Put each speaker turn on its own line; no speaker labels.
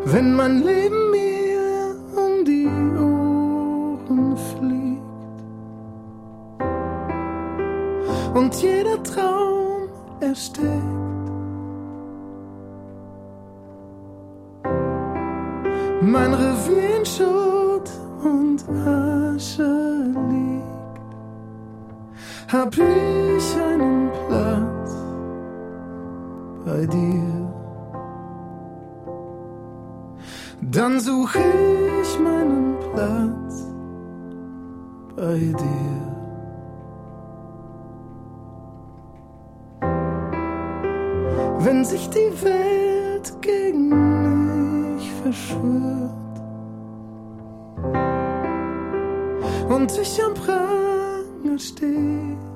Wenn mein Leben mir um die Ohren fliegt und jeder Traum erstickt, mein Revier in Schutt und Asche liegt, hab ich einen Platz bei dir. Dann such ich meinen Platz bei dir. Wenn sich die Welt gegen mich verschwört und ich am Pranger stehe,